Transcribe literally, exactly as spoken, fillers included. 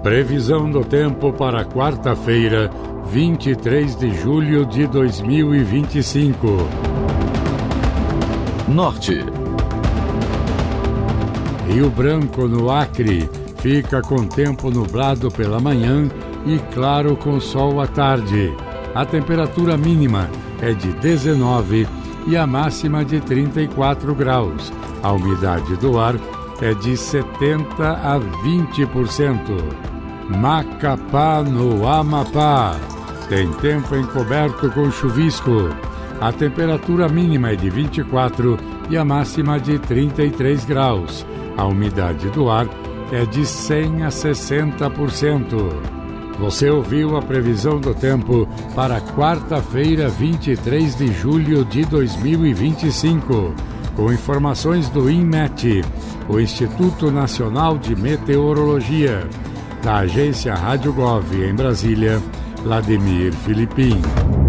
Previsão do tempo para quarta-feira, vinte e três de julho de dois mil e vinte e cinco. Norte. Rio Branco, no Acre, fica com tempo nublado pela manhã e claro com sol à tarde. A temperatura mínima é de dezenove e a máxima de trinta e quatro graus. A umidade do ar é de setenta a vinte por cento. Macapá, no Amapá, tem tempo encoberto com chuvisco. A temperatura mínima é de vinte e quatro e a máxima de trinta e três graus. A umidade do ar é de cem a sessenta por cento. Você ouviu a previsão do tempo para quarta-feira, vinte e três de julho de dois mil e vinte e cinco, com informações do INMET, o Instituto Nacional de Meteorologia, da agência Rádio Gov em Brasília, Vladimir Filipim.